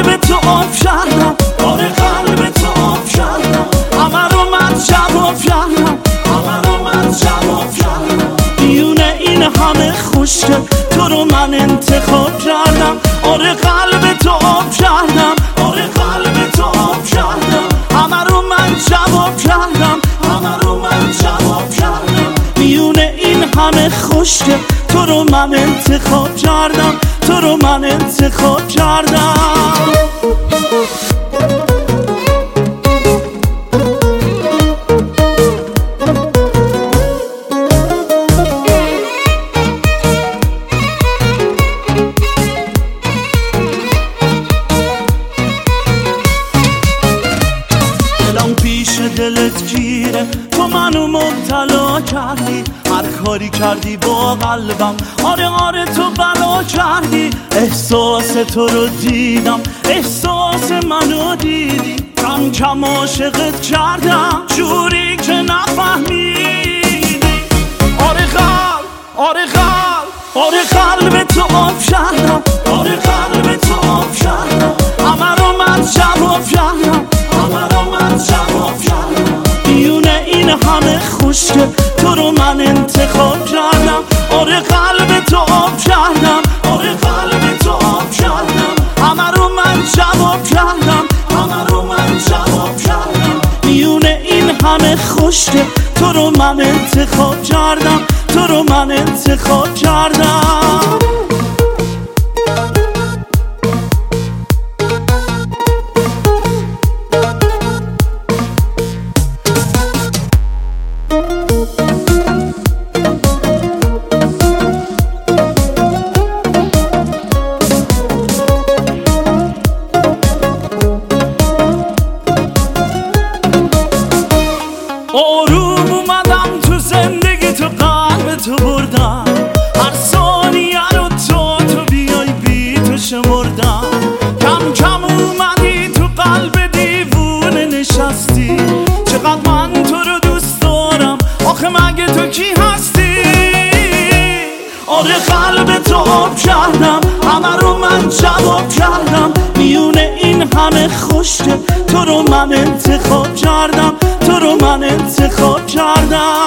قلب تو آب کردم، آره قلب تو آب کردم، همه رو من جواب کردم، همه رو من جواب کردم. میونه این همه خوشگل تو رو من انتخاب کردم، آره قلب تو آب کردم، آره قلب تو آب کردم، همه رو من جواب کردم، همه رو من جواب کردم. میونه این همه خوشگل تو رو من انتخاب کردم، تو رو من انتخاب کردم. دلم پیش دلت گیره، تو منو مبتلا کردی، هر کاری کردی با قلبم، آره آره تو بلا کردی. احساس تو رو دیدم، احساس منو دیدی، کم کم عاشقت کردم جوری که نفهمیدی. آره قلب، آره قلب، آره قلب تو آب کردم، آره قلب تو آب کردم، همه رو من جواب کردم، همه رو من جواب کردم. میونه این همه خوشگل تو رو من انتخاب کردم، آره قلب تو آب کردم، آره قلب تو آب کردم، همه رو من جواب کردم، همه رو من جواب کردم. میونه این همه خوشگل تو رو من انتخاب کردم، تو رو من انتخاب کردم. آروم اومدم تو زندگی، تو قلب تو بردم، هر ثانیه رو تو بیای بی تو شمردم. کم کم اومدی تو قلب دیوونه نشستی، چقدر من تو رو دوست دارم، آخه مگه تو کی هستی؟ آره قلب تو آب کردم، همه رو من جواب کردم. میونه این همه خوشگل تو رو من انتخاب کردم، تو رو من انتخاب کردم.